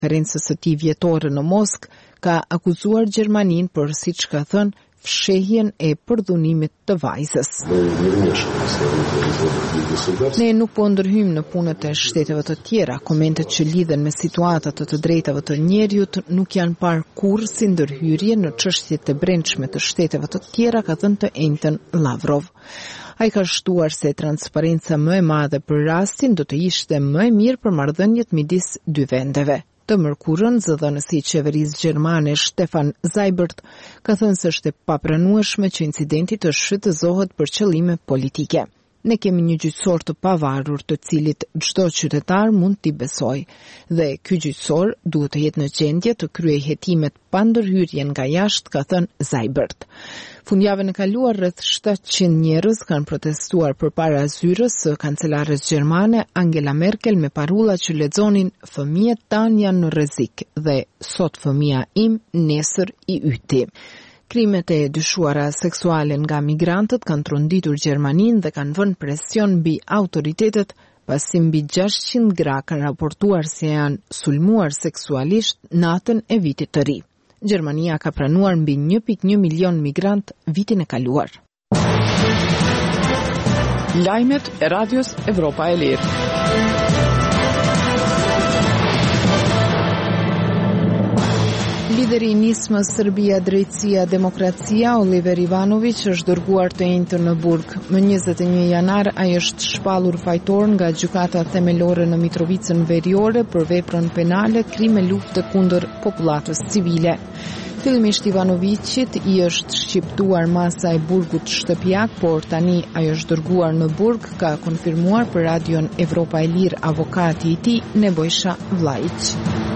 konferencës së tij vjetore në Moskë, ka akuzuar Gjermaninë për, siç ka thënë, fshehjen e përdhunimit të vajzës. Ne nuk po ndërhyjmë në punët e shteteve të tjera. Komentet që lidhen me situatat të drejtave të njerëzit nuk janë parë kurrë si ndërhyrje në çështjet e brendshme të shteteve të tjera, ka thënë të njëjtën Lavrov. Ai ka shtuar se transparenca më e madhe për rastin do të ishte më e mirë për marrëdhëniet midis dy vendeve. Të mërkurën, zëdhënësi i qeverisë gjermane Stefan Seibert ka thënë se është e papranueshme që incidenti të shfrytëzohet për qëllime politike. Ne kemi një gjyqësor të pavarur të cilit çdo qytetar mund t'i besojë, dhe ky gjyqësor duhet të jetë në gjendje të kryejë hetimet pa ndërhyrje nga jashtë, ka thënë Seibert. Fundjavën e kaluar rreth 700 njerëz kanë protestuar përpara zyrës së kancelares gjermane Angela Merkel me parulla që lexonin "Fëmijët tanë janë në rrezik" dhe "Sot fëmia im, nesër i yti". Krimet e dyshuara seksuale nga migrantët kanë tronditur Gjermaninë dhe kanë vënë presion mbi autoritetet, pasi mbi 600 gra kanë raportuar se janë sulmuar seksualisht natën e vitit të ri. Gjermania ka pranuar mbi 1.1 milion migrant vitin e kaluar. Lajmet e Radios Evropa e Lirë. Lideri i nismës Serbia Drejtësia Demokracia, Oliver Ivanović, është dërguar të njëjtën në burg. Më 21 janar ai është shpallur fajtor nga gjykata themelore në Mitrovicën Veriore për veprën penale krime lufte kundër popullatës civile. Fillimisht Ivanovićit i është shqiptuar masa e burgut shtëpiak, por tani ai është dërguar në burg, ka konfirmuar për Radion Evropa e Lirë avokati i tij Nebojša Vlajić.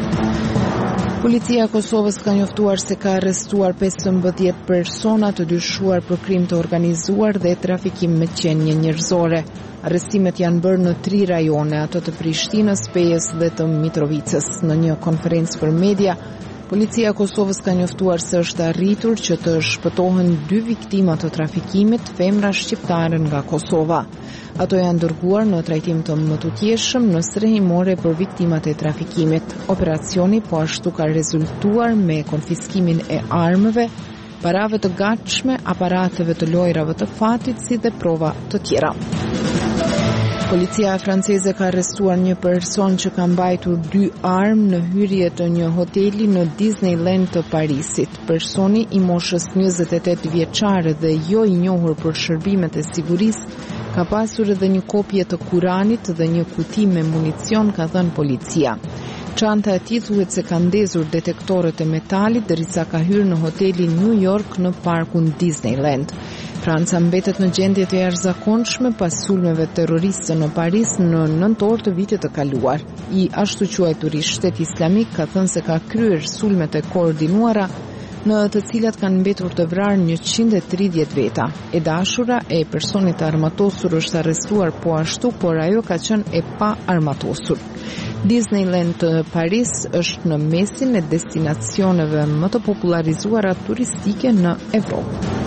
Policia e Kosovës ka njoftuar se ka arrestuar 15 persona të dyshuar për krim të organizuar dhe trafikim me qenie njerëzore. Arrestimet janë bërë në 3 rajone, ato të Prishtinës, Pejës dhe të Mitrovicës. Në një konferencë për media, Policia e Kosovës ka njoftuar se është arritur që të shpëtohen 2 viktima të trafikimit, femra shqiptare nga Kosova. Ato janë dërguar në trajtim të mëtutjeshëm në strehimore për viktimat e trafikimit. Operacioni po ashtu ka rezultuar me konfiskimin e armëve, parave të gatshme, aparateve të lojrave të fatit, si dhe prova të tjera. Policia franceze ka arrestuar një person që ka mbajtur 2 armë në hyrje të një hoteli në Disneyland të Parisit. Personi i moshës 28 vjeçare dhe jo i njohur për shërbimet e sigurisë ka pasur edhe një kopje të Kuranit dhe një kuti me municion, ka thënë policia. Çanta e tij thuhet se ka ndezur detektorët e metalit derisa ka hyrë në hotelin New York në parkun Disneyland. Franca mbetet në gjendje të jashtëzakonshme pas sulmeve terroriste në Paris në nëntor të vitit të kaluar. I ashtu quajturi Shtet Islamik ka thënë se ka kryer sulmet e koordinuara në të cilat kanë mbetur të vrarë 130 veta. E dashura e personit armatosur është arrestuar po ashtu, por ajo ka qenë e pa armatosur. Disneyland të Paris është në mesin e destinacioneve më të popularizuara turistike në Evropë.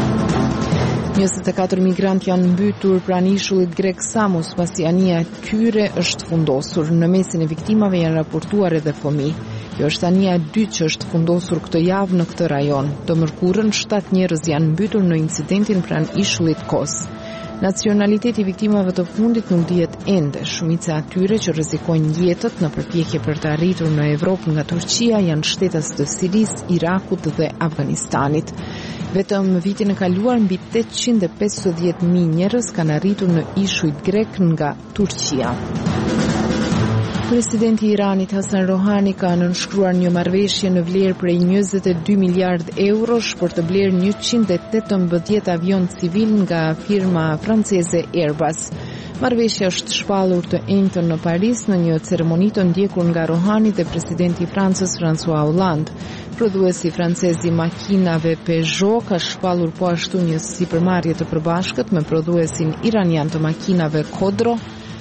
24 migrant janë mbytur pranë ishullit grek Samos pasi anija e tyre është fundosur. Në mesin e viktimave janë raportuar edhe fëmijë. Kjo është anija e dytë që është fundosur këtë javë në këtë rajon. Të mërkurën 7 njerëz janë mbytur në incidentin pranë ishullit Kos. Nacionaliteti i viktimave të fundit nuk dihet ende. Shumica e atyre që rrezikojnë jetët në përpjekje për të arritur në Evropë nga Turqia janë shtetas të Sirisë, Irakut dhe Afganistanit. Vetëm vitin e kaluar mbi 850.000 njerëz kanë arritur në ishujt grek nga Turqia. Presidenti i Iranit Hasan Rohani ka nënshkruar një marrëveshje në vlerë prej 22 miliard eurosh për të blerë 118 avion civil nga firma franceze Airbus. Marrëveshja është shpallur të njëjtën në Paris në një ceremoni të ndjekur nga Rohani dhe presidenti i Francës François Hollande. Prodhuesi francez i makinave Peugeot ka shpallur po ashtu një sipërmarrje të përbashkët me prodhuesin iranian të makinave Kodro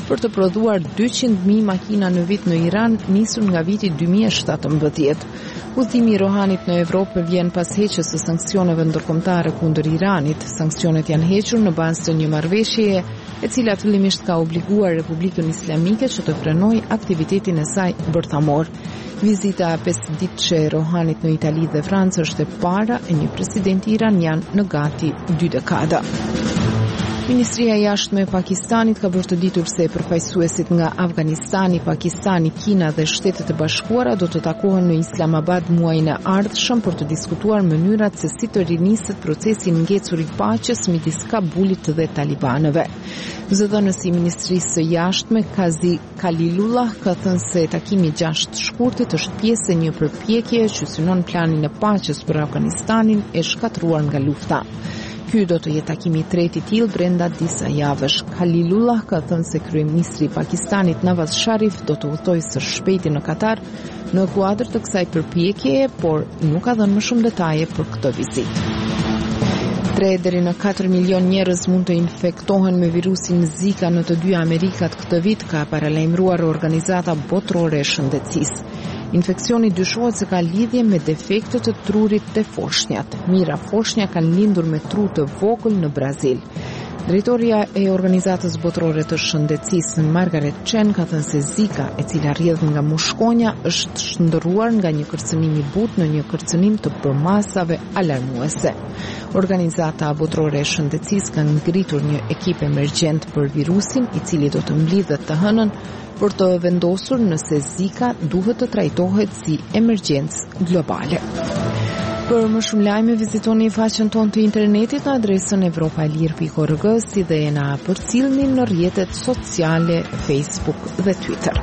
për të prodhuar 200.000 makina në vit në Iran, nisur nga viti 2017. Udhëtimi i Rohanit në Evropë vjen pas heqjes së sanksioneve ndërkombëtare kundër Iranit. Sanksionet janë hequr në bazë të një marrëveshjeje e cila fillimisht ka obliguar Republikën Islamike që të frenojë aktivitetin e saj bërthamor. Vizita 5 ditëshe e Rohanit në Itali dhe Francë është e para e një presidenti iranian në gati 2 dekada. Ministria e Jashtme e Pakistanit ka bërë të ditur se përfaqësuesit nga Afganistani, Pakistani, Kina dhe Shtetet e Bashkuara do të takohen në Islamabad muajin e ardhshëm për të diskutuar mënyrat se si të riniset procesi i ngecur i paqes midis Kabulit dhe talibanëve. Zëdhënësi i Ministrisë së Jashtme Kazi Kalilullah ka thënë se takimi 6 shkurtit është pjesë e një përpjekje që synon planin e paqes për Afganistanin e shkatruar nga lufta. Ky do të jetë takimi i tretë i tillë brenda disa javësh. Khalilullah ka thënë se kryeministri i Pakistanit Nawaz Sharif do të udhtojë së shpejti në Katar në kuadër të kësaj përpjekjeje, por nuk ka dhënë më shumë detaje për këtë vizitë. 3 deri në 4 milion njerëz mund të infektohen me virusin Zika në të dy Amerikat këtë vit, ka paralajmëruar Organizata Botërore e Shëndetësisë. Infeksioni dyshohet se ka lidhje me defekte të trurit të foshnjat. Mira Foshnja kanë lindur me tru të vogël në Brazil. Drejtoria e Organizatës Botërore të Shëndetësisë Margaret Chen ka thënë se Zika, e cila rrjedh nga mushkonja, është shndërruar nga një kërcënim i butë në një kërcënim të përmasave alarmuese. Organizata Botërore e Shëndetësisë ka ngritur një ekip emergjent për virusin, i cili do të mblidhet të hënën për të vendosur nëse Zika duhet të trajtohet si emergjencë globale. Për më shumë lajme, vizitoni faqen tonë të internetit në adresën europaelir.org, si dhe na përcillni në rrjetet sociale Facebook dhe Twitter.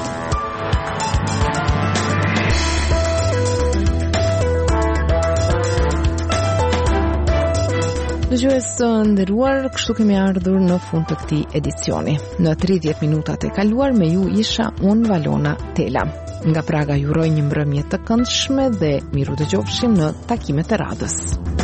Dëgjues të nderuar, kështu kemi ardhur në fund të këtij edicioni. Në 30 minutat e kaluar me ju isha unë Valona Tela. Nga Praga ju uroj një mbrëmje të këndshme dhe miru dëgjofshim në takimet e radhës.